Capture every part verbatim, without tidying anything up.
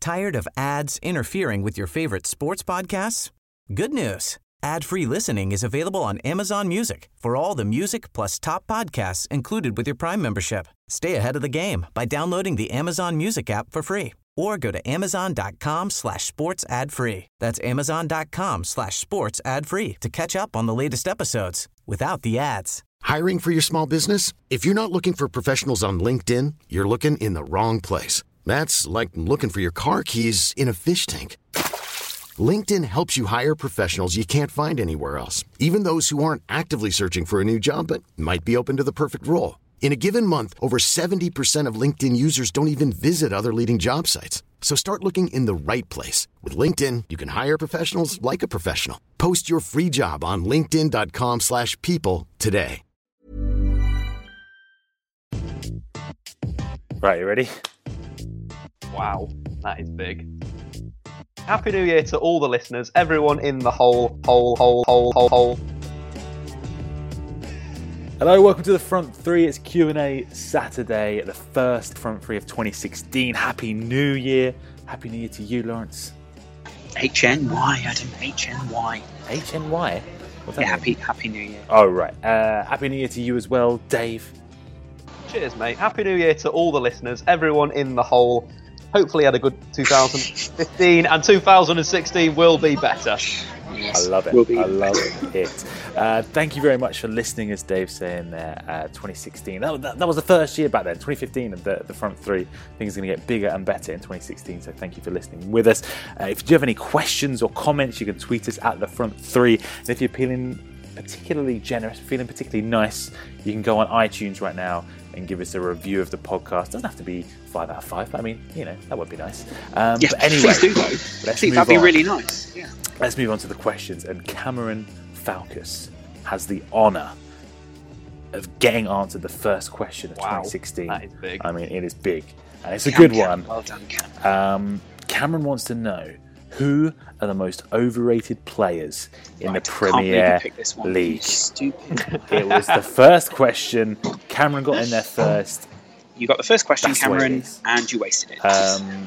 Tired of ads interfering with your favorite sports podcasts? Good news. Ad-free listening is available on Amazon Music for all the music plus top podcasts included with your Prime membership. Stay ahead of the game by downloading the Amazon Music app for free or go to amazon.com slash sports ad free. That's amazon.com slash sports ad free to catch up on the latest episodes without the ads. Hiring for your small business? If you're not looking for professionals on LinkedIn, you're looking in the wrong place. That's like looking for your car keys in a fish tank. LinkedIn helps you hire professionals you can't find anywhere else, even those who aren't actively searching for a new job but might be open to the perfect role. In a given month, over seventy percent of LinkedIn users don't even visit other leading job sites. So start looking in the right place. With LinkedIn, you can hire professionals like a professional. Post your free job on linkedin.com slash people today. Right, you ready? Wow, that is big. Happy New Year to all the listeners, everyone in the whole, whole, whole, whole, whole, whole. Hello, welcome to the Front Three. It's Q and A Saturday, the first Front Three of twenty sixteen. Happy New Year. Happy New Year to you, Lawrence. H N Y, Adam. H N Y. H N Y? Yeah, happy, happy New Year. Oh, right. Uh, happy New Year to you as well, Dave. Cheers, mate. Happy New Year to all the listeners, everyone in the whole. Hopefully had a good two thousand fifteen, and two thousand sixteen will be better. Yes, I love it. I love it. Uh, thank you very much for listening, as Dave's saying there. Uh, twenty sixteen. That, that, that was the first year back then, twenty fifteen, of the, the Front Three. Things are going to get bigger and better in twenty sixteen, so thank you for listening with us. Uh, if you do have any questions or comments, you can tweet us at the Front Three. And if you're feeling particularly generous, feeling particularly nice, you can go on iTunes right now and give us a review of the podcast. Doesn't have to be five out of five, but I mean, you know, that would be nice. Um, yeah, but anyway, please do though. Let's I think move that'd be on. really nice. Yeah. Let's move on to the questions. And Cameron Falcus has the honour of getting answered the first question of wow, twenty sixteen. That is big. I mean, it is big, and it's a Cam, good Cam. one. Well done, Cam. Um, Cameron wants to know, who are the most overrated players in right, the Premier League? Stupid. It was the first question. Cameron got in there first. You got the first question, That's the way it Cameron, is. and you wasted it. Um,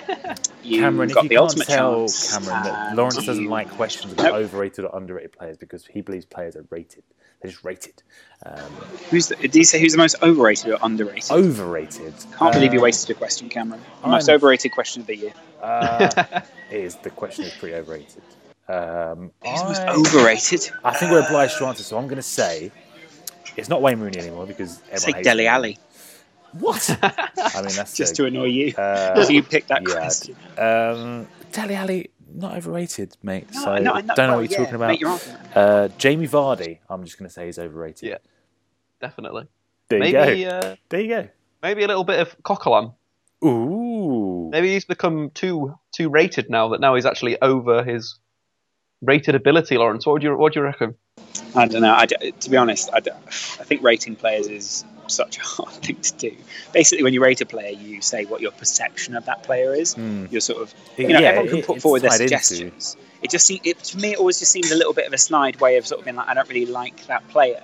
you Cameron, got if the you can't ultimate tell chance. Cameron that and Lawrence doesn't you- like questions about Nope. overrated or underrated players because he believes players are rated. They're just rated. Um, Who's the, did you say who's the most overrated or underrated? overrated. Can't believe you Uh, wasted a question, Cameron. The I'm- most overrated question of the year. Uh, it is. The question is pretty overrated. Um, Who's the most I, overrated? I think we're obliged to answer, so I'm going to say it's not Wayne Rooney anymore because everyone Say hates Dele him. Alli. What? I mean, that's Just a- to annoy you. Uh, so you picked that yeah. question. Um, Dele Alli, not overrated, mate. No, so no, I know- don't know well, what you're yeah, talking about. make your argument. Uh, Jamie Vardy, I'm just going to say he's overrated. Yeah, definitely. There you Maybe, go. uh, there you go. maybe a little bit of Coquelin. Ooh. Maybe he's become too too rated now. That now he's actually over his rated ability. Lawrence, what would you what do you reckon? I don't know. I d to be honest, I, d- I think rating players is such a hard thing to do. Basically, when you rate a player, you say what your perception of that player is. Mm. You're sort of, It- you know, yeah, everyone can it- put it's forward their tied into- suggestions. It just seemed, it, to me, it always just seems a little bit of a snide way of sort of being like, I don't really like that player.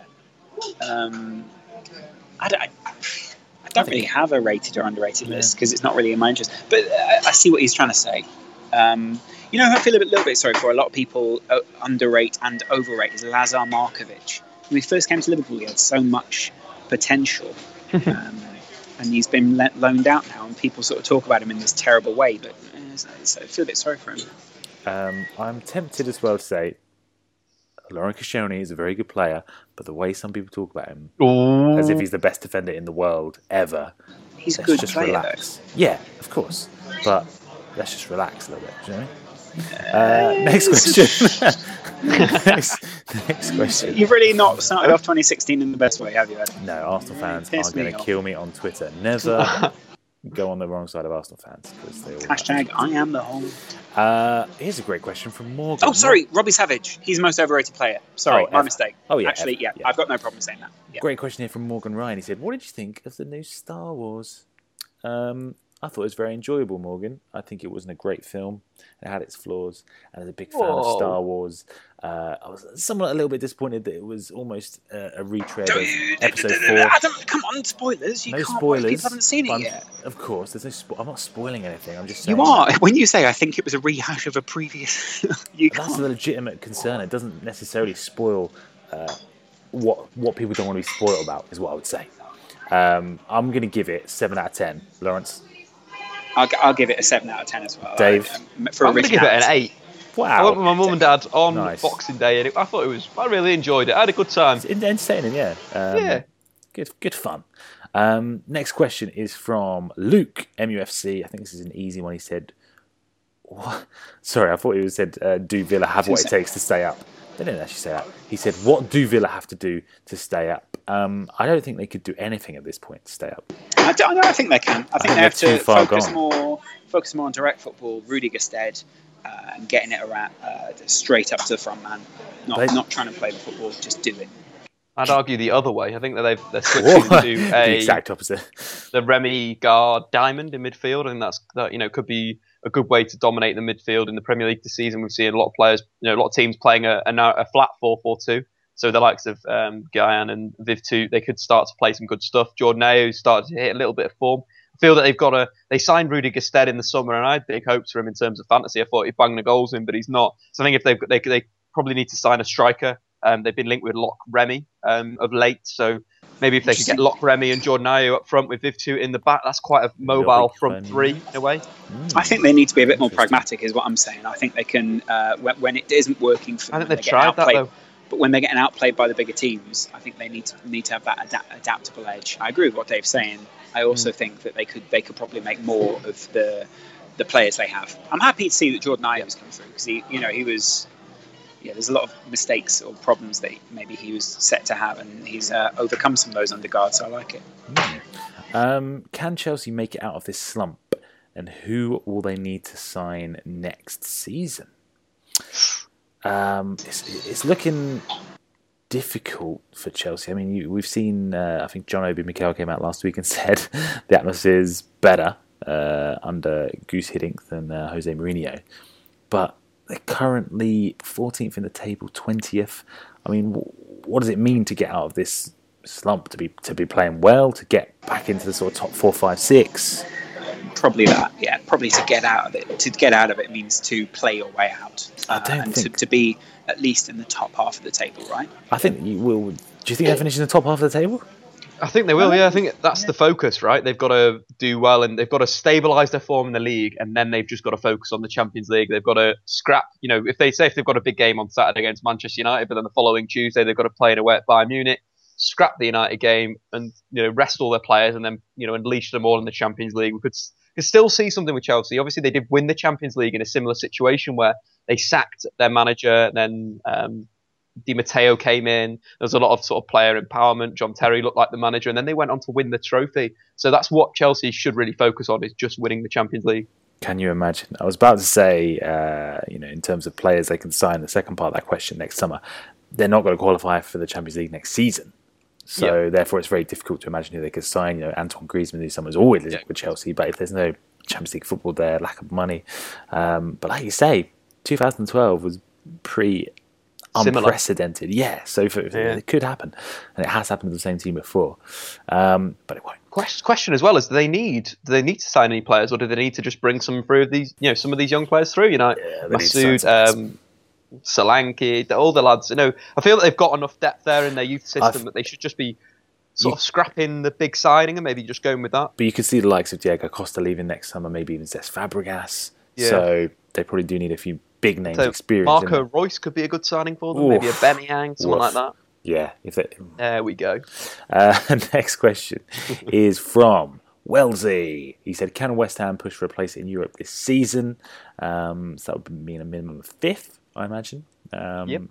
Um, I don't, I, I don't really have a rated or underrated Yeah. list because it's not really in my interest. But I, I see what he's trying to say. Um, you know who I feel a bit, little bit sorry for? A lot of people uh, underrate and overrate is Lazar Markovic. When he first came to Liverpool, he had so much potential. um, and he's been let, loaned out now, and people sort of talk about him in this terrible way. But uh, so, so I feel a bit sorry for him. Um, I'm tempted as well to say Laurent Koscielny is a very good player, but the way some people talk about him, Ooh. as if he's the best defender in the world ever, He's a let's good just player, relax. Yeah, of course, but let's just relax a little bit, do you know? Uh, next question. next, next question. You've really not started off twenty sixteen in the best way, have you, Adam? No, Arsenal fans Piss are going me to off. kill me on Twitter. Never go on the wrong side of Arsenal fans because they all. Hashtag I am the home. Uh, here's a great question from Morgan. Oh, sorry, Robbie Savage. He's the most overrated player. Sorry, Oh, my ever. mistake. Oh, yeah, Actually, ever. yeah, Yeah. I've got no problem saying that. Yeah. Great question here from Morgan Ryan. He said, "What did you think of the new Star Wars?" Um, I thought it was very enjoyable, Morgan. I think it wasn't a great film. It had its flaws, and as a big fan Whoa. of Star Wars, uh, I was somewhat a little bit disappointed that it was almost uh, a retread of Episode Four. Adam, come on, spoilers! You No can't spoilers. People haven't seen it I'm- yet. Of course, there's no. Spo- I'm not spoiling anything. I'm just saying. You are. When you say I think it was a rehash of a previous, you That's can't. a legitimate concern. It doesn't necessarily spoil uh, what what people don't want to be spoiled about. Is what I would say. Um, I'm going to give it seven out of ten. Lawrence, I'll, I'll give it a seven out of ten as well. Dave? Um, for I'm going to give it an originality. eight. I went with wow, my mum and dad on Nice. Boxing Day, and it, I thought it was. I really enjoyed it. I had a good time. it's entertaining. Yeah, um, Yeah. good good fun. Um, next question is from Luke M U F C. I think this is an easy one. He said, what? Sorry, I thought he said, uh, "Do Villa have what it takes to stay up?" They didn't actually say that. He said, "What do Villa have to do to stay up?" Um, I don't think they could do anything at this point to stay up. I, don't, I think they can. I think think they have they're to too far focus gone. more, focus more on direct football. Rudy Gestede uh, and getting it around uh, straight up to the front man. Not They- not trying to play the football, just do it. I'd argue the other way. I think that they've they're switching to the a exact opposite. the Remy Gard diamond in midfield. I think that's that you know could be a good way to dominate the midfield in the Premier League this season. We've seen a lot of players, you know, a lot of teams playing a, a, a flat four four two. So the likes of um, Guyan and Viv two, they could start to play some good stuff. Jordan Ayew started to hit a little bit of form. I feel that they've got a. They signed Rudy Gestede in the summer, and I had big hopes for him in terms of fantasy. I thought he'd bang the goals in, but he's not. So I think if they've they they probably need to sign a striker. Um, they've been linked with Locke Remy um, of late, so maybe if they could get Locke Remy and Jordan Ayew up front with Viv two in the back, that's quite a mobile big front fan. three in a way. I think they need to be a bit more Interesting. pragmatic, is what I'm saying. I think they can uh, when, when it isn't working for them. I think when they've they're getting tried that outplayed- though. But when they're getting outplayed by the bigger teams, I think they need to need to have that adapt, adaptable edge. I agree with what Dave's saying. I also Mm. think that they could they could probably make more of the the players they have. I'm happy to see that Jordan Ayew has come through because he, you know, he was. Yeah, there's a lot of mistakes or problems that maybe he was set to have, and he's uh, overcome some of those under guard. So I like it. Um, can Chelsea make it out of this slump? And who will they need to sign next season? Um, it's, it's looking difficult for Chelsea. I mean, you, we've seen, uh, I think John Obi Mikel came out last week and said the atmosphere is better uh, under Goose Hiddink than uh, Jose Mourinho. But they're currently fourteenth in the table, twentieth. I mean, wh- what does it mean to get out of this slump? To be to be playing well, to get back into the sort of top four, five, six. Probably that, yeah. Probably to get out of it. To get out of it means to play your way out, I uh, don't and think- to, to be at least in the top half of the table, right? I think you will. Do you think they finish in the top half of the table? I think they will, yeah. I think that's the focus, right? They've got to do well and they've got to stabilise their form in the league, and then they've just got to focus on the Champions League. They've got to scrap, you know, if they say if they've got a big game on Saturday against Manchester United, but then the following Tuesday they've got to play in away at Bayern Munich, scrap the United game and, you know, rest all their players and then, you know, unleash them all in the Champions League. We could, could still see something with Chelsea. Obviously, they did win the Champions League in a similar situation where they sacked their manager, then um, Di Matteo came in. There was a lot of sort of player empowerment. John Terry looked like the manager, and then they went on to win the trophy. So that's what Chelsea should really focus on, is just winning the Champions League. Can you imagine? I was about to say, uh, you know, in terms of players they can sign, the second part of that question next summer, they're not going to qualify for the Champions League next season. So Yeah. therefore, it's very difficult to imagine who they could sign. You know, Antoine Griezmann, who's someone's always linked Yeah. with Chelsea, but if there's no Champions League football there, lack of money. Um, but like you say, twenty twelve was pretty Similar. unprecedented. Yeah, so for, Yeah. it could happen, and it has happened to the same team before, um, but it won't. Question, question as well is: Do they need do they need to sign any players, or do they need to just bring some through these? You know, some of these young players through. You know, Yeah, they need to sign Masood, some um, Solanke, all the lads. You know, I feel that they've got enough depth there in their youth system I've- that they should just be sort You- of scrapping the big signing and maybe just going with that. But you could see the likes of Diego Costa leaving next summer, maybe even Cesc Fabregas. Yeah. So they probably do need a few big names So experience. in Marco there. Royce could be a good signing for them. Maybe a Oof. Benniang, someone Woof. like that. Yeah. If they, There we go. uh, next question is from Wellesley. He said, "Can West Ham push for a place in Europe this season?" Um, so that would mean a minimum of fifth, I imagine. Um, Yep.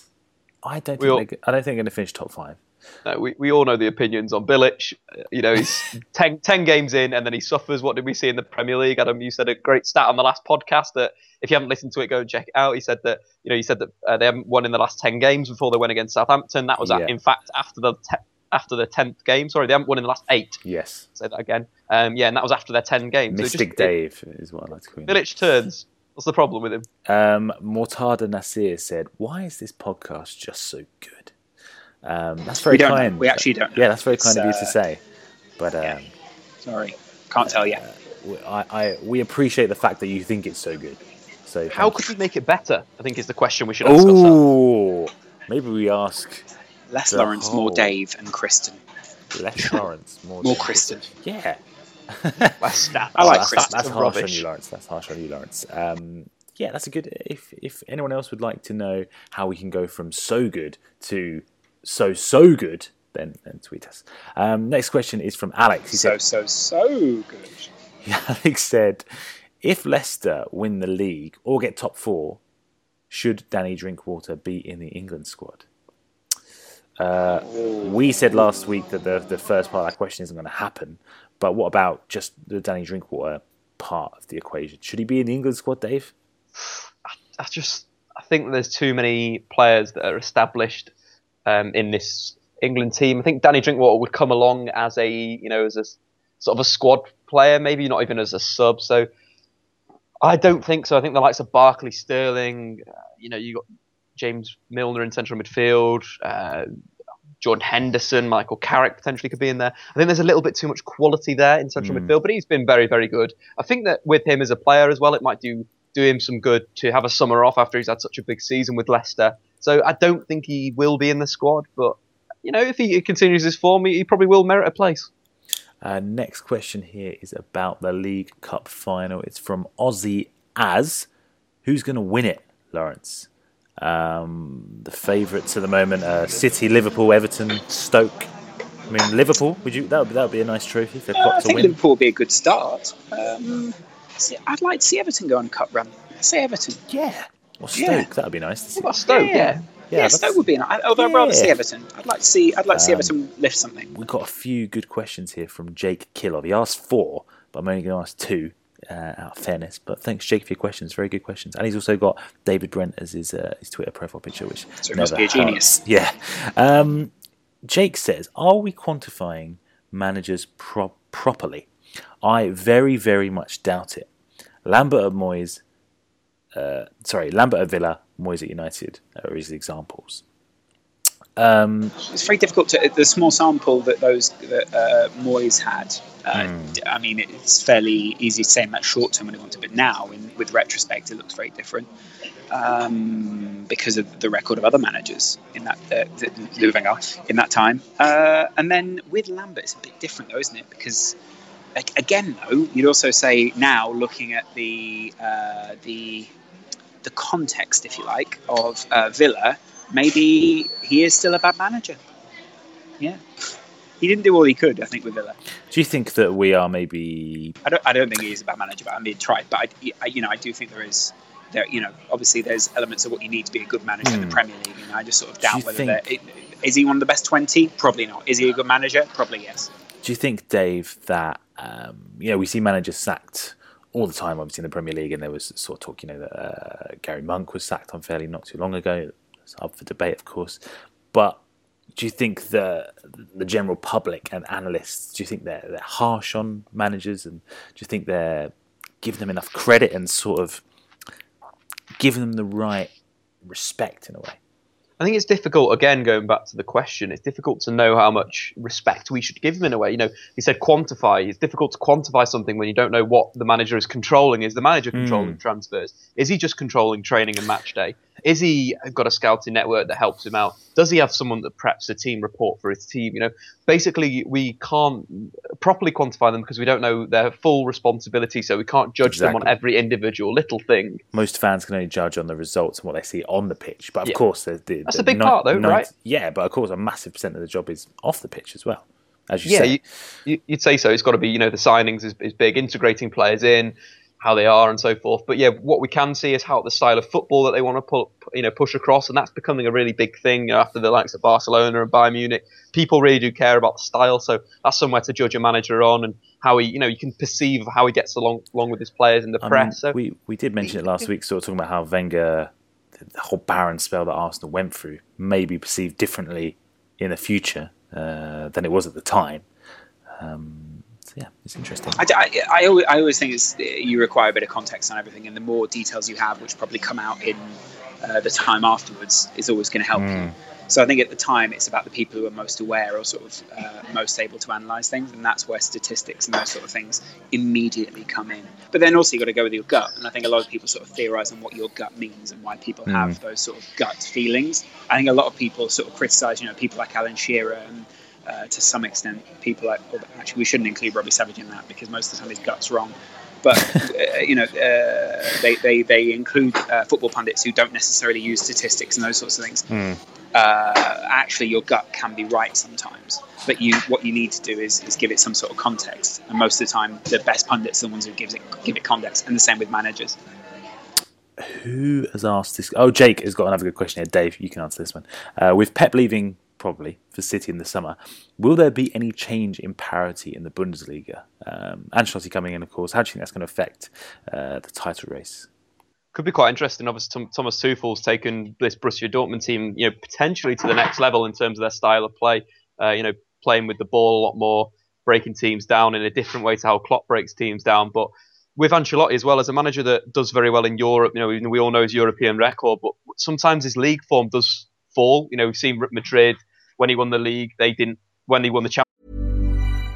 I don't. We Think all- they, I don't think they're going to finish top five. No, we, we all know the opinions on Bilic. Uh, You know, he's ten, ten games in and then he suffers. What did we see in the Premier League? Adam, you said a great stat on the last podcast that if you haven't listened to it, go and check it out. He said that, you know, you said that uh, they haven't won in the last ten games before they went against Southampton. That was, Yeah. at, in fact, after the te- after their tenth game. Sorry, they haven't won in the last eight. Yes. Say that again. Um, yeah, and that was after their ten games. Mystic so just, Dave it, is what I like to call him. Bilic turns. What's the problem with him? Um, Mortada Nasir said, "Why is this podcast just so good?" Um, that's very we don't kind. Know. We actually don't. Know. Yeah, that's very it's, kind of you uh, to say. But um, yeah. Sorry, can't tell you. Uh, I, I, we appreciate the fact that you think it's so good. So how could we make it better? I think is the question we should ask Ooh, ourselves. Maybe we ask less Lawrence, whole... more Dave, and Kristen. Less Lawrence, more, more Kristen. Yeah. Less stats. I like that's, Kristen. That's, that's harsh rubbish. on you, Lawrence. That's harsh on you, Lawrence. Um, yeah, that's a good. If if anyone else would like to know how we can go from so good to so so good, then then tweet us. Um, next question is from Alex. He so said, so so good. Yeah, Alex said, if Leicester win the league or get top four, should Danny Drinkwater be in the England squad? Uh, we said last week that the the first part of that question isn't going to happen. But what about just the Danny Drinkwater part of the equation? Should he be in the England squad, Dave? I, I just I think there's too many players that are established um, in this England team. I think Danny Drinkwater would come along as a you know as a sort of a squad player, maybe not even as a sub. So I don't think so. I think the likes of Barkley, Sterling, uh, you know, you got James Milner in central midfield. Uh, Jordan Henderson, Michael Carrick potentially could be in there. I think there's a little bit too much quality there in central mm. midfield, but he's been very, very good. I think that with him as a player as well, it might do do him some good to have a summer off after he's had such a big season with Leicester. So I don't think he will be in the squad, but you know, if he continues his form, he, he probably will merit a place. Uh, next question here is about the League Cup final. It's from Aussie Az. Who's going to win it, Lawrence? Um, the favourites at the moment are City, Liverpool, Everton, Stoke. I mean, Liverpool. Would you? That would that would be a nice trophy for uh, Klopp I to think win. Liverpool would be a good start. Um, I'd like to see Everton go on a cup run. Let's say Everton. Yeah. Or Stoke. Yeah. That would be nice to see. What about Stoke? Yeah. Yeah, yeah, yeah Stoke would be nice. Although yeah. I'd rather see Everton. I'd like to see. I'd like to see um, Everton lift something. We've got a few good questions here from Jake Killov. He asked four, but I'm only going to ask two. Uh, out of fairness, but thanks Jake for your questions. Very good questions, and he's also got David Brent as his uh, his Twitter profile picture, which so he must be a genius. Hurts. Yeah. Um, Jake says, "Are we quantifying managers pro- properly? I very very much doubt it. Lambert at Moyes, uh, sorry, Lambert at Villa, Moyes at United are his examples." Um, it's very difficult to the small sample that those that uh, Moyes had. Uh, mm. I mean, it's fairly easy to say in that short term when he wanted, but now, in, with retrospect, it looks very different um, because of the record of other managers in that uh, the, in that time. Uh, and then with Lambert, it's a bit different, though, isn't it? Because again, though, you'd also say now, looking at the uh, the the context, if you like, of uh, Villa. Maybe he is still a bad manager. Yeah, he didn't do all he could, I think, with Villa. Do you think that we are maybe? I don't. I don't think he is a bad manager, but I mean, tried. But I, I, you know, I do think there is. There, you know, obviously, there's elements of what you need to be a good manager mm. in the Premier League. And I just sort of doubt whether think... it, is he one of the best twenty? Probably not. Is he a good manager? Probably yes. Do you think, Dave, that um, you know we see managers sacked all the time, obviously in the Premier League, and there was sort of talk, you know, that uh, Gary Monk was sacked unfairly not too long ago. It's up for debate, of course. But do you think the the general public and analysts, do you think they're, they're harsh on managers? And do you think they're giving them enough credit and sort of giving them the right respect in a way? I think it's difficult, again, going back to the question, it's difficult to know how much respect we should give them in a way. You know, he said quantify. It's difficult to quantify something when you don't know what the manager is controlling. Is the manager controlling mm. transfers? Is he just controlling training and match day? Is he got a scouting network that helps him out? Does he have someone that preps a team report for his team? You know, basically, we can't properly quantify them because we don't know their full responsibility, so we can't judge exactly. them on every individual little thing. Most fans can only judge on the results and what they see on the pitch. But of yeah. course, the, the, that's the a big no, part, though, no, right? Yeah, but of course, a massive percent of the job is off the pitch as well, as you yeah, say. You, you, you'd say so. It's got to be, you know, the signings is, is big, integrating players in, how they are and so forth. But yeah, what we can see is how the style of football that they want to pull, you know, push across, and that's becoming a really big thing, you know, after the likes of Barcelona and Bayern Munich. People really do care about the style, so that's somewhere to judge a manager on and how he, you know, you can perceive how he gets along along with his players in the I press. Mean, so we we did mention it last week, sort of talking about how Wenger, the whole barren spell that Arsenal went through, may be perceived differently in the future. uh, than it was at the time. Um, so yeah, it's interesting. I, I, I, always, I always think it's, you require a bit of context on everything, and the more details you have, which probably come out in uh, the time afterwards, is always going to help mm. you. So I think at the time it's about the people who are most aware or sort of uh, most able to analyse things, and that's where statistics and those sort of things immediately come in. But then also you've got to go with your gut, and I think a lot of people sort of theorise on what your gut means and why people mm. have those sort of gut feelings. I think a lot of people sort of criticise, you know, people like Alan Shearer and uh, to some extent people like, well, actually we shouldn't include Robbie Savage in that because most of the time his gut's wrong. But, uh, you know, uh, they, they, they include uh, football pundits who don't necessarily use statistics and those sorts of things. Mm. Uh, actually, your gut can be right sometimes. But you, what you need to do is, is give it some sort of context. And most of the time, the best pundits are the ones who gives it, give it context. And the same with managers. Who has asked this? Oh, Jake has got another good question here. Dave, you can answer this one. Uh, with Pep leaving, probably, for City in the summer, will there be any change in parity in the Bundesliga? Um, Ancelotti coming in, of course. How do you think that's going to affect uh, the title race? Could be quite interesting. Obviously, Thomas Tuchel's taken this Borussia Dortmund team, you know, potentially to the next level in terms of their style of play. Uh, you know, playing with the ball a lot more, breaking teams down in a different way to how Klopp breaks teams down. But with Ancelotti as well, as a manager that does very well in Europe, you know, we all know his European record, but sometimes his league form does fall. You know, we've seen Madrid when he won the league, they didn't. When he won the Champions.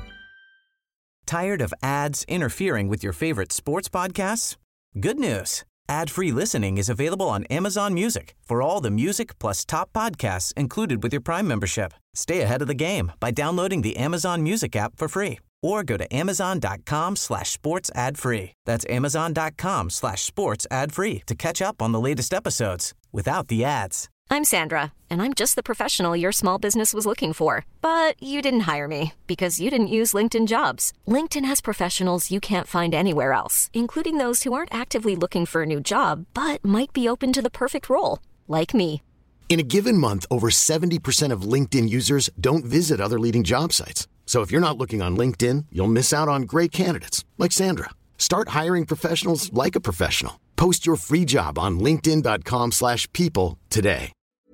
Tired of ads interfering with your favorite sports podcasts? Good news. Ad-free listening is available on Amazon Music for all the music plus top podcasts included with your Prime membership. Stay ahead of the game by downloading the Amazon Music app for free or go to amazon.com slash sports ad free. That's amazon.com slash sports ad free to catch up on the latest episodes without the ads. I'm Sandra, and I'm just the professional your small business was looking for. But you didn't hire me because you didn't use LinkedIn Jobs. LinkedIn has professionals you can't find anywhere else, including those who aren't actively looking for a new job, but might be open to the perfect role, like me. In a given month, over seventy percent of LinkedIn users don't visit other leading job sites. So if you're not looking on LinkedIn, you'll miss out on great candidates like Sandra. Start hiring professionals like a professional. Post your free job on linkedin.com slash people today.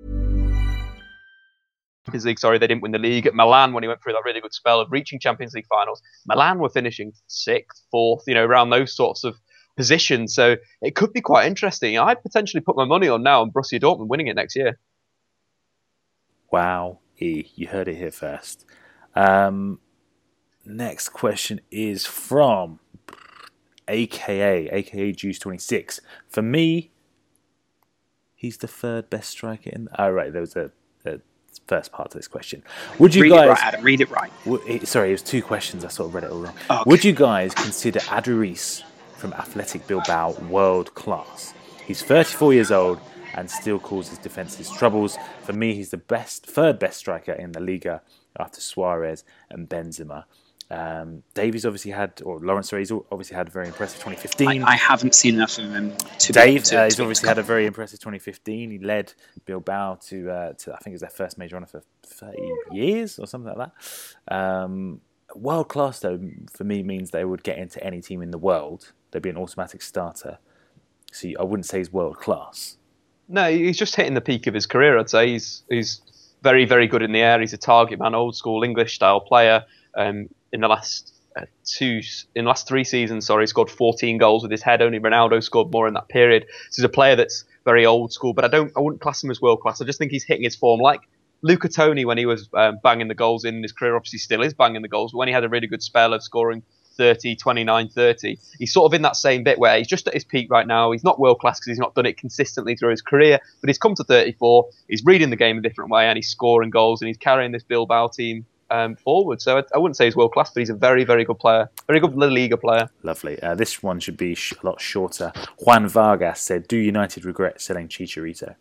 Champions League, sorry, they didn't win the league. At Milan, when he went through that really good spell of reaching Champions League finals, Milan were finishing sixth, fourth, you know, around those sorts of positions. So it could be quite interesting. I'd potentially put my money on now on Borussia Dortmund winning it next year. Wow, E, you heard it here first. Um, next question is from A K A, A K A Juice twenty-six. For me, he's the third best striker in... Oh, right, there was a... a first part to this question. Would you read guys it right, Adam, read it right. W- sorry, it was two questions. I sort of read it all wrong. Oh, okay. Would you guys consider Aduriz from Athletic Bilbao world class? He's thirty-four years old and still causes defences troubles. For me, he's the best, third best striker in the Liga after Suarez and Benzema. Um, Davies obviously had, or Lawrence, sorry, he's obviously had a very impressive twenty fifteen. I, I haven't seen enough of him to Dave, to, uh, he's to obviously had a very impressive twenty fifteen. He led Bilbao to, uh, to I think it was their first major honour for thirty years or something like that. Um, world class, though, for me means they would get into any team in the world. They'd be an automatic starter. So I wouldn't say he's world class. No, he's just hitting the peak of his career, I'd say. He's, he's very, very good in the air. He's a target man, old school English style player. Um, in the last uh, two, in the last three seasons, sorry, he scored fourteen goals with his head. Only Ronaldo scored more in that period. So he's a player that's very old school, but I don't, I wouldn't class him as world class. I just think he's hitting his form like Luca Toni when he was um, banging the goals in his career. Obviously, still is banging the goals, but when he had a really good spell of scoring thirty, twenty-nine, thirty, he's sort of in that same bit where he's just at his peak right now. He's not world class because he's not done it consistently through his career, but he's come to thirty-four. He's reading the game a different way, and he's scoring goals, and he's carrying this Bilbao team Um, forward. So I, I wouldn't say he's world class, but he's a very, very good player. Very good La Liga player. Lovely. Uh, this one should be sh- a lot shorter. Juan Vargas said, do United regret selling Chicharito?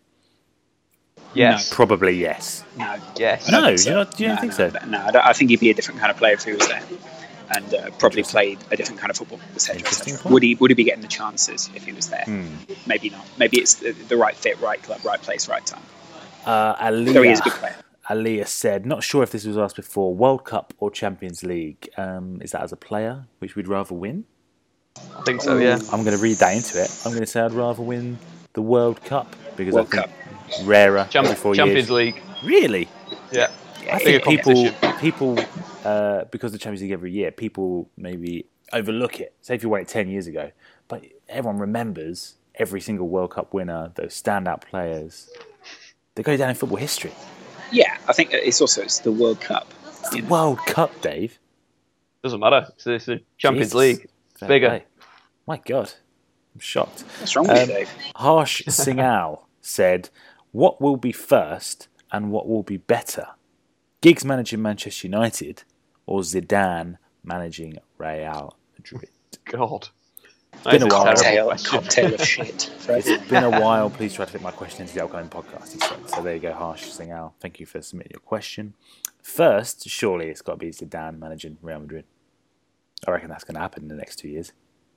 Yes. No. Probably yes. No. Yes. No, think so. you, not, you no, don't think no, so? No, I, don't, I think he'd be a different kind of player if he was there. And uh, probably played a different kind of football, et cetera, et cetera. Would he, would he be getting the chances if he was there? Hmm. Maybe not. Maybe it's the, the right fit, right club, right place, right time. Uh, Aliyah, So he is a good player. Aliyah said, not sure if this was asked before, World Cup or Champions League? Um, is that as a player, which we'd rather win? I think so, yeah. I'm going to read that into it. I'm going to say I'd rather win the World Cup because World I think Cup. rarer Champ- every four Champions years. League. Really? Yeah. I think people, people, uh, because the Champions League every year, people maybe overlook it. Say if you won it ten years ago, but everyone remembers every single World Cup winner, those standout players. They go down in football history. Yeah, I think it's also it's the World Cup. It's the World Cup, Dave. Doesn't matter. It's, it's the Champions Jesus. League. It's Fair bigger. play. My God, I'm shocked. What's wrong with um, you, Dave? Harsh Singhal said, "What will be first and what will be better? Giggs managing Manchester United or Zidane managing Real Madrid?" God. It's been a while. Cocktail, cocktail of shit. It's been a while. Please try to fit my question into the outgoing podcast, he said. So there you go, Harsh Singhal. Thank you for submitting your question. First, surely it's got to be Zidane managing Real Madrid. I reckon that's going to happen in the next two years.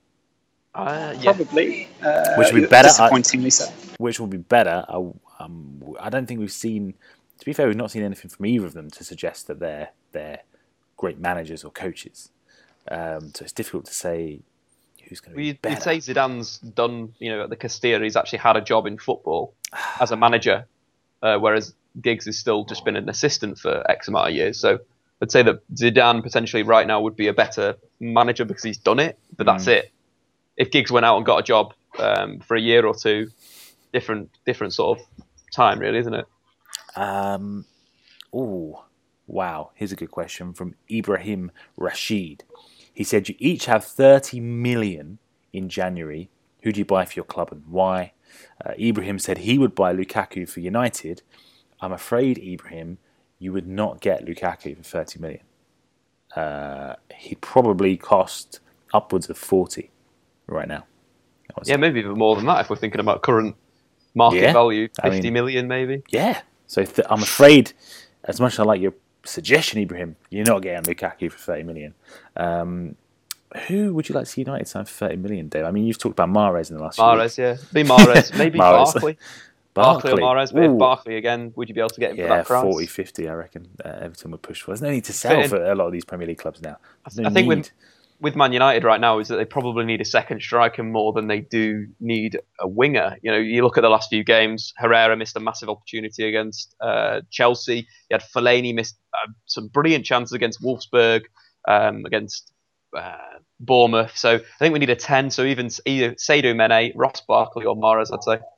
Uh, yeah. Probably. Uh, which will be better. Disappointingly so. Which will be better. I, um, I don't think we've seen... To be fair, we've not seen anything from either of them to suggest that they're, they're great managers or coaches. Um, so it's difficult to say who's going to be You'd, better. you'd say Zidane's done, you know, at the Castilla, he's actually had a job in football as a manager, uh, whereas Giggs has still just been an assistant for X amount of years. So I'd say that Zidane potentially right now would be a better manager because he's done it, but that's Mm. it. If Giggs went out and got a job um, for a year or two, different different sort of time, really, isn't it? Um, oh, wow. Here's a good question from Ibrahim Rashid. He said, you each have thirty million in January. Who do you buy for your club and why? Uh, Ibrahim said he would buy Lukaku for United. I'm afraid, Ibrahim, you would not get Lukaku for thirty million. Uh, he'd probably cost upwards of forty right now. Yeah, maybe even more than that if we're thinking about current market Yeah, value. I fifty mean- million, maybe. Yeah. So th- I'm afraid, as much as I like your suggestion, Ibrahim, you're not getting Lukaku for thirty million. Um, who would you like to see United sign for thirty million, Dave? I mean, you've talked about Mahrez in the last few Mahrez, weeks. yeah. Be Mahrez. Maybe Mahrez. Barkley. Barkley. Barkley or Mahrez. But if Ooh. Barkley again, would you be able to get him for Yeah, that price? forty, fifty, I reckon uh, Everton would push for. There's no need to sell Fit for a lot of these Premier League clubs now. There's no I think need. with with Man United right now is that they probably need a second striker more than they do need a winger. You know, you look at the last few games. Herrera missed a massive opportunity against uh, Chelsea. You had Fellaini missed uh, some brilliant chances against Wolfsburg, um, against uh, Bournemouth. So I think we need a ten. So even either Sadio Mane, Ross Barkley, or Mahrez, I'd say.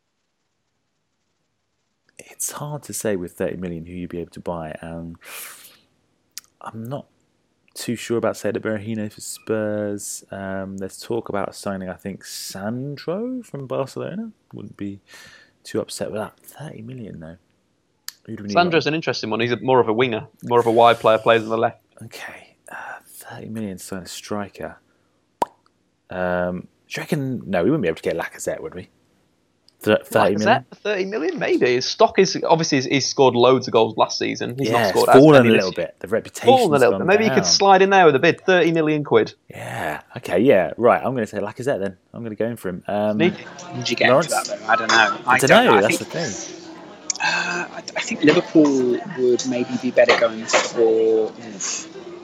It's hard to say with thirty million who you'd be able to buy. Um, I'm not too sure about Cedric Berahino for Spurs. Um, there's talk about signing, I think, Sandro from Barcelona. Wouldn't be too upset with that. thirty million, though. Who do we need Sandro's an interesting one. He's a, more of a winger, more of a wide player, plays on the left. on? Okay, uh, thirty million to sign a striker. Um, do you reckon? No, we wouldn't be able to get Lacazette, would we? Th- thirty million. Lacazette for thirty million, maybe. His stock is obviously he's, he's scored loads of goals last season. He's Yeah, not it's scored as fallen many a this little year. bit. The reputation's Fallen a little gone bit. Maybe down. you could slide in there with a bid, thirty million quid. Yeah. Okay. Yeah. Right. I'm going to say Lacazette then. I'm going to go in for him. Um, Sneaky. Would you get Lawrence? into that though? I don't know. I don't know. I That's think, the thing. uh, I, I think Liverpool would maybe be better going for. Oof.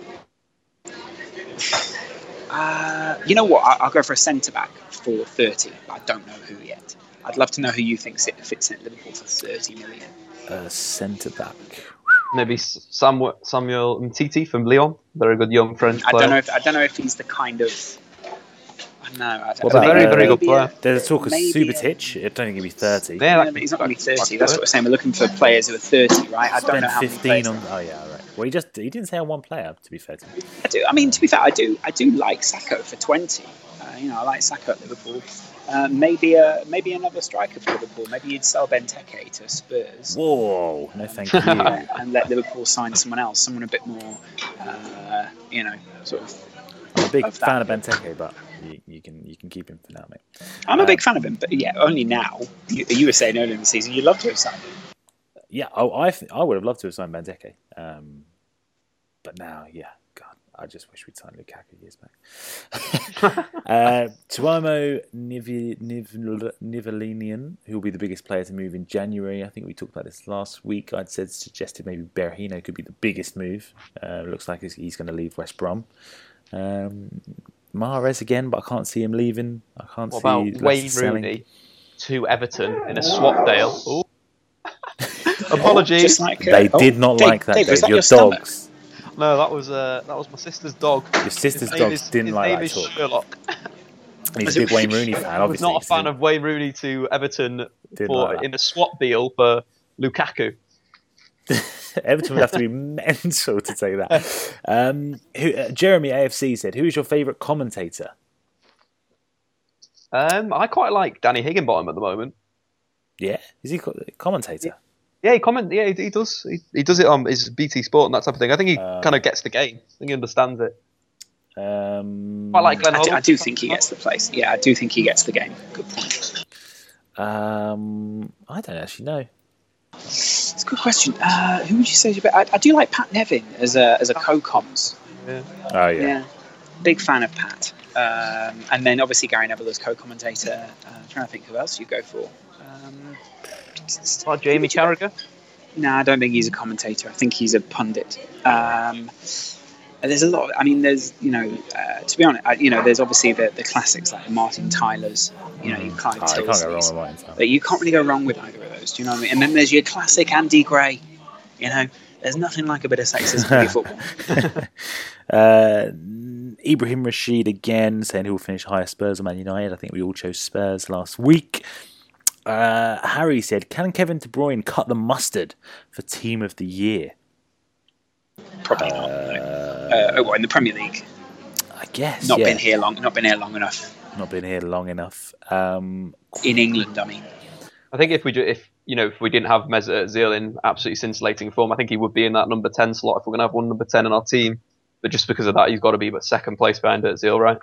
Uh, you know what? I, I'll go for a centre back for thirty. I don't know who yet. I'd love to know who you think sit- fits in at Liverpool for thirty million. Uh, centre back. Maybe Samuel, Samuel Umtiti from Lyon. Very good young French I player. don't know if I don't know if he's the kind of. I don't know. I don't What know. about, very, uh, very good maybe player. a- There's a talk of maybe a- Subotic. I don't think he'd be thirty. Yeah, No, that- but he's not going to be that- thirty. That's what we're saying. We're looking for players who are thirty, right? I don't Spent know how many fifteen players. on. Oh yeah, right. Well, he just he didn't say on one player. To be fair to him. I do. I mean, to be fair, I do. I do like Sacco for twenty. Uh, you know, I like Sacco at Liverpool. Uh, maybe a maybe another striker for Liverpool. Maybe you'd sell Benteke to Spurs. Whoa! No, thank you. uh, and let Liverpool sign someone else, someone a bit more, uh, you know, sort of. I'm a big of that. fan of Benteke, but you, you can you can keep him for now, mate. I'm a Um, big fan of him, but yeah, only now. You, you were saying earlier in the season you'd love to have signed him. Yeah, oh, I th- I would have loved to have signed Benteke, um, but now, yeah, God, I just wish we'd signed Lukaku years back. uh, Tuomo Niv- Niv- Nivellinian, who will be the biggest player to move in January. I think we talked about this last week. I'd said suggested maybe Berahino could be the biggest move. Uh, looks like he's, he's going to leave West Brom. Um, Mahrez again, but I can't see him leaving. I can't What see about Leicester Wayne selling. Rooney to Everton in a swap deal? Ooh. Apologies. Just like, uh, They oh, did not Dave, like that, Dave, was Dave. that Your your stomach? dogs. No, that was uh, that was my sister's dog. Your sister's His name dogs is- didn't his like name that is talk. Sherlock. And he's a big Wayne Rooney fan, I was obviously. not a fan of Wayne Rooney to Everton Didn't for like that. in a swap deal for Lukaku. Everton would have to be mental to say that. Um, who, uh, Jeremy A F C said, "Who is your favourite commentator?" Um, I quite like Danny Higginbottom at the moment. Yeah, is he co- commentator? Yeah, he comment. Yeah, he, he does. He, he does it on his B T Sport and that type of thing. I think he Uh, kind of gets the game. I think he understands it. Um, Quite like Glenn I do, Hoddle. I do think he gets the place. Yeah, I do think he gets the game. Good point. um, I don't actually know. It's a good question. Uh, who would you say? is your be- I, I do like Pat Nevin as a as a co-coms. Yeah. Oh yeah, Yeah, big fan of Pat. Um, and then obviously Gary Neville as co-commentator. Uh, I'm trying to think who else you go for. Um, Like Jamie Carragher. No, I don't think he's a commentator. I think he's a pundit. Um, and there's a lot. Of, I mean, there's you know, uh, to be honest, I, you know, there's obviously the, the classics like Martin Tyler's. You know, you Clive Oh, you can't go wrong Tilsley's. with Martin Tyler. But you can't really go wrong with either of those. Do you know what I mean? And then there's your classic Andy Gray. You know, there's nothing like a bit of sexism in your football. uh, Ibrahim Rashid again saying who will finish higher, Spurs or Man United. I think we all chose Spurs last week. Uh, Harry said, "Can Kevin De Bruyne cut the mustard for Team of the Year?" Probably not. No. Uh, oh, well, in the Premier League, I guess. not yeah. been here long. Not been here long enough. Not been here long enough. Um, In England, I mean. I think if we do, if you know, if we didn't have Mesut Ozil in absolutely scintillating form, I think he would be in that number ten slot if we're going to have one number ten in our team. But just because of that, he's got to be but second place behind Ozil, right?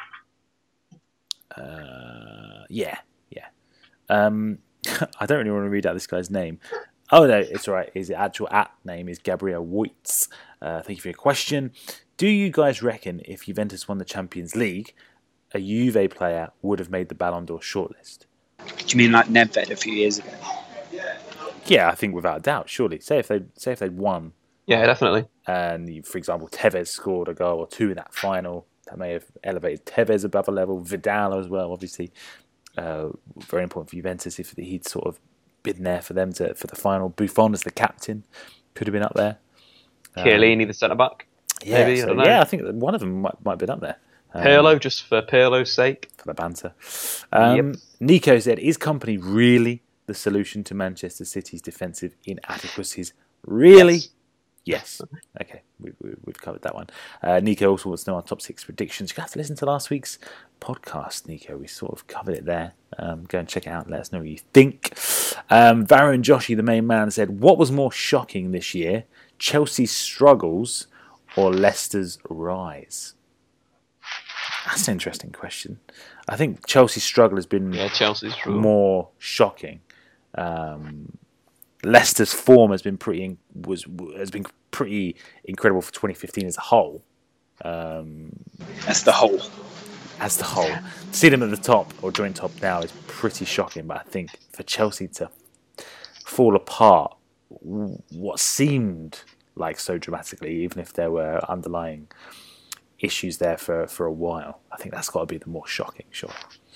uh, yeah, yeah. Um, I don't really want to read out this guy's name. Oh no, it's all right. His actual at name is Gabriel Woitz. Uh, thank you for your question. Do you guys reckon if Juventus won the Champions League, a Juve player would have made the Ballon d'Or shortlist? Do you mean like Nedved a few years ago? Yeah, I think without a doubt. Surely, say if they say if they'd won, Yeah, definitely. and for example Tevez scored a goal or two in that final, that may have elevated Tevez above a level. Vidal as well, obviously, uh, very important for Juventus if he'd sort of been there for them to for the final. Buffon as the captain could have been up there. Chiellini, the centre back. Yeah, Maybe, I so, don't know. yeah, I think that one of them might, might have been up there. Um, Pirlo, just for Pirlo's sake. for the banter. Um, Yep. Nico said, "Is Company really the solution to Manchester City's defensive inadequacies?" Really? Yes. Okay, we, we, we've covered that one. Uh, Nico also wants to know our top six predictions. You have to listen to last week's podcast, Nico. We sort of covered it there. Um, go and check it out. Let us know what you think. Um, Varun Joshi, the main man, said, "What was more shocking this year? Chelsea's struggles or Leicester's rise?" That's an interesting question. I think Chelsea's struggle has been Yeah, Chelsea's true. more shocking. Um, Leicester's form has been pretty was has been pretty incredible for twenty fifteen as a whole. Um, That's the whole. as the whole, to see them at the top or joint top now is pretty shocking. But I think for Chelsea to fall apart, what seemed like so dramatically, even if there were underlying issues there for, for a while, I think that's got to be the more shocking, sure.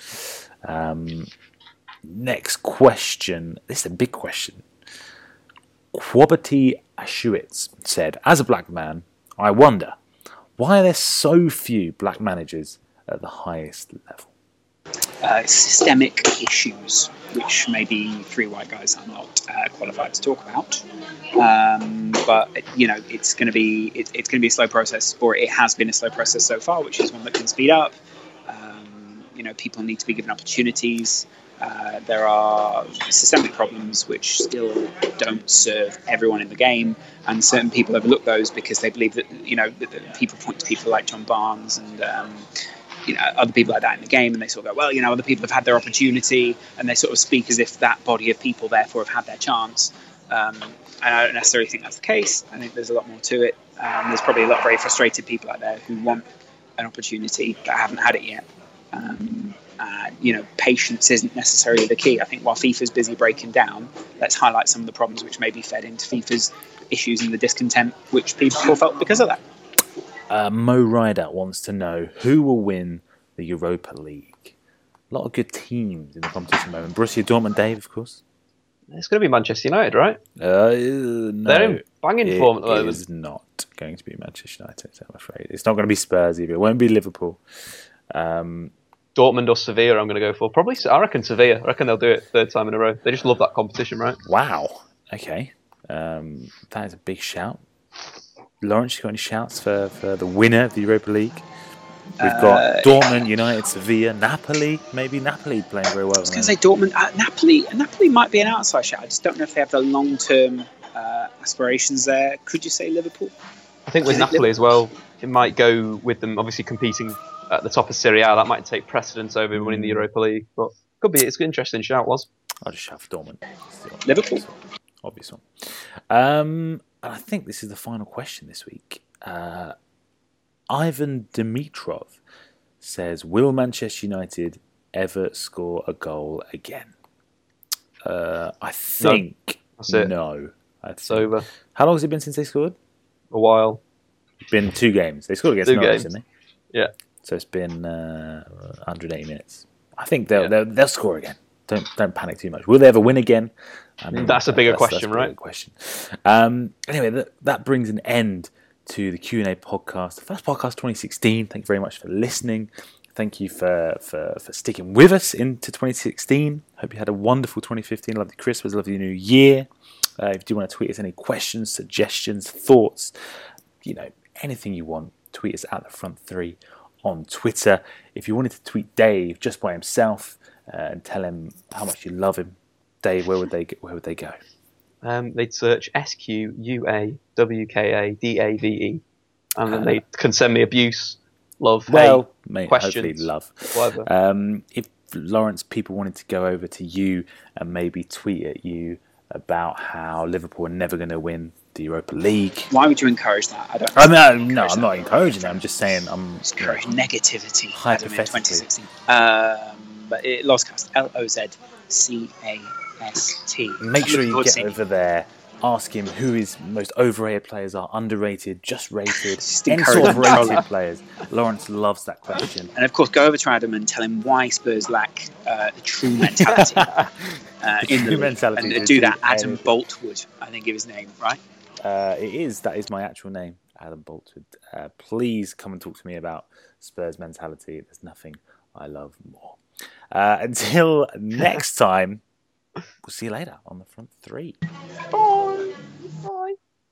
Um, next question. This is a big question. Quabity Ashuitz said, "As a black man, I wonder, why are there so few black managers at the highest level?" Uh, systemic issues, which maybe three white guys are not uh, qualified to talk about. Um, but you know, it's going to be it, it's going to be a slow process, or it has been a slow process so far, which is one that can speed up. Um, you know, people need to be given opportunities. Uh, there are systemic problems which still don't serve everyone in the game, and certain people overlook those because they believe that you know that, that people point to people like John Barnes and. Um, You know, other people like that in the game, and they sort of go, well, you know, other people have had their opportunity, and they sort of speak as if that body of people therefore have had their chance. Um, and I don't necessarily think that's the case. I think there's a lot more to it. Um, there's probably a lot of very frustrated people out there who want an opportunity but haven't had it yet. Um, uh, you know, patience isn't necessarily the key. I think while FIFA's busy breaking down, let's highlight some of the problems which may be fed into FIFA's issues and the discontent which people felt because of that. Uh, Mo Ryder wants to know who will win the Europa League. A lot of good teams in the competition at the moment. Borussia Dortmund, Dave, of course. It's going to be Manchester United, right? Uh, no, They're in banging it, form at the moment. It is not going to be Manchester United, I'm afraid. It's not going to be Spurs either. It won't be Liverpool. Um, Dortmund or Sevilla, I'm going to go for. Probably, I reckon Sevilla. I reckon they'll do it third time in a row. They just love that competition, right? Wow. Okay. Um, that is a big shout. Lawrence, you got any shouts for, for the winner of the Europa League? We've got uh, Dortmund, United, Sevilla, Napoli. Maybe Napoli playing very well. I was going to say Dortmund. Uh, Napoli Napoli might be an outside shout. I just don't know if they have the long-term uh, aspirations there. Could you say Liverpool? I think with Is Napoli as well, it might go with them obviously competing at the top of Serie A. That might take precedence over mm. winning the Europa League. But could be. It's an interesting shout, was. I'll just shout for Dortmund. Liverpool. Obvious one. Um, and I think this is the final question this week. Uh, Ivan Dimitrov says, will Manchester United ever score a goal again? Uh, I think no. no. I think. It's over. How long has it been since they scored? A while. It's been two games. They scored against two Norwich, games. didn't they? Yeah. So it's been uh, one hundred eighty minutes. I think they'll, yeah. they'll they'll score again. Don't don't panic too much. Will they ever win again? I mean, that's a bigger that's, question, that's a right? Bigger question. Um, anyway, that, that brings an end to the Q and A podcast, the first podcast twenty sixteen. Thank you very much for listening. Thank you for, for, for sticking with us into twenty sixteen. Hope you had a wonderful twenty fifteen. Lovely Christmas, lovely New Year. Uh, if you do want to tweet us any questions, suggestions, thoughts, you know, anything you want, tweet us at the front three on Twitter. If you wanted to tweet Dave just by himself uh, and tell him how much you love him, Dave, where would they where would they go? Um, they'd search S Q U A W K A D A V E, and then uh, they can send me abuse, love, well, hate, mate, questions, hopefully love. Whatever. Um, if Lawrence, people wanted to go over to you and maybe tweet at you about how Liverpool are never going to win the Europa League. Why would you encourage that? I don't. I mean, no, I'm not encouraging that. I'm just saying I'm just encouraging negativity. Hypothetically. In twenty sixteen. Um, but it Lozcast, L O Z C A S T. Make sure you get over there. Ask him who his most overrated players are, underrated, just rated, any sort of rated players. Lawrence loves that question. And of course, go over to Adam and tell him why Spurs lack uh, the true mentality. uh, the in true the mentality. And do that. Adam anything. Boltwood, I think, is his name, right? Uh, it is. That is my actual name, Adam Boltwood. Uh, please come and talk to me about Spurs mentality. There's nothing I love more. Uh, until next time. We'll see you later on the front three. Bye. Bye.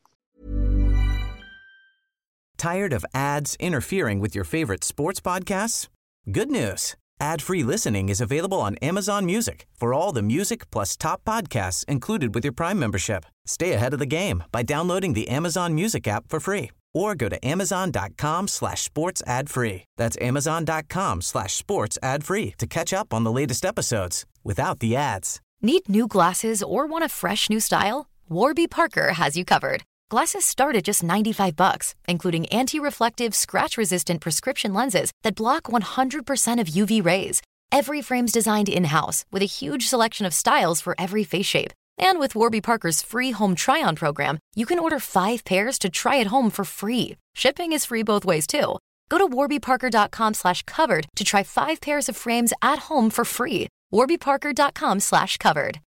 Tired of ads interfering with your favorite sports podcasts? Good news. Ad-free listening is available on Amazon Music for all the music plus top podcasts included with your Prime membership. Stay ahead of the game by downloading the Amazon Music app for free or go to amazon.com slash sports ad free. That's amazon.com slash sports ad free to catch up on the latest episodes without the ads. Need new glasses or want a fresh new style? Warby Parker has you covered. Glasses start at just ninety-five bucks, including anti-reflective, scratch-resistant prescription lenses that block one hundred percent of U V rays. Every frame's designed in-house with a huge selection of styles for every face shape. And with Warby Parker's free home try-on program, you can order five pairs to try at home for free. Shipping is free both ways, too. Go to warbyparker.com slash covered to try five pairs of frames at home for free. warbyparker.com slash covered.